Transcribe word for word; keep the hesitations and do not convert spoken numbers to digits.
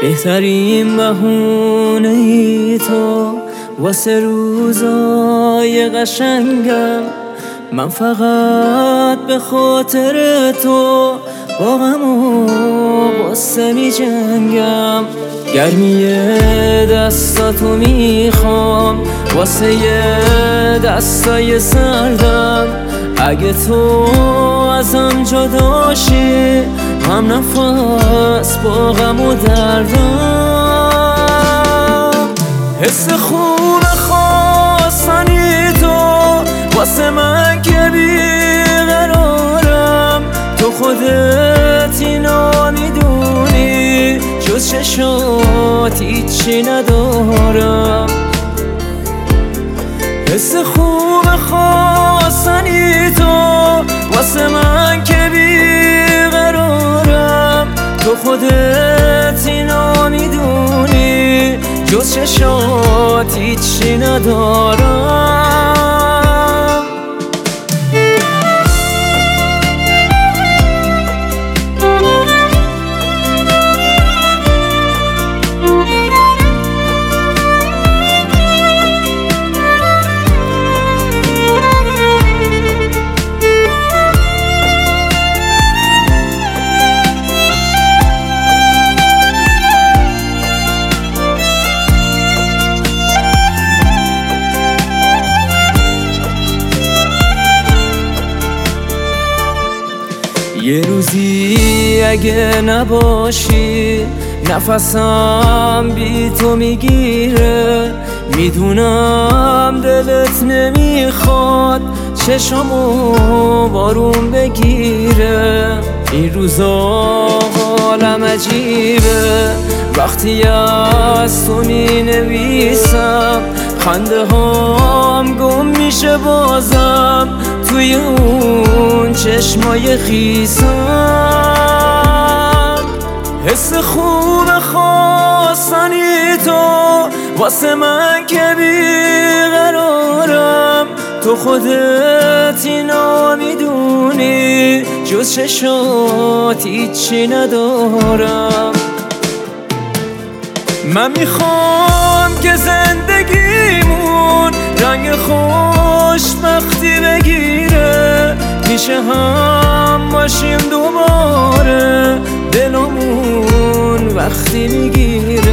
بهترین بهونه ای تو واسه روزای قشنگم. من فقط به خاطر تو با غم و غصه می جنگم. گرمی دستاتو میخوام واسه دستای سردم. اگه تو ازم جداشی هم نفس با غم و دردم. حس خوب خواستنی تو واسه من که بیقرارم. تو خودت اینو میدونی جز چشات هیچی ندارم. حس خوب خواستنی تو واسه من که بیقرارم. تو خودت اینو میدونی جز چشات هیچی ندارم. یه روزی اگه نباشی نفسم بی تو میگیره. میدونم دلت نمیخواد چشامو بارون بگیره. این روزا حالم عجیبه وقتی از تو می نویسم. خنده هام گم میشه بازم توی اون چشمای خیسم. حس خوب خواستنی تو واسه من که بیقرارم. تو خودت اینو میدونی جز چشات هیچی ندارم. من میخوام که زندگیمون رنگ خوشبختی بگیره. میشه هم باشیم دوباره دلمون وقتی میگیره.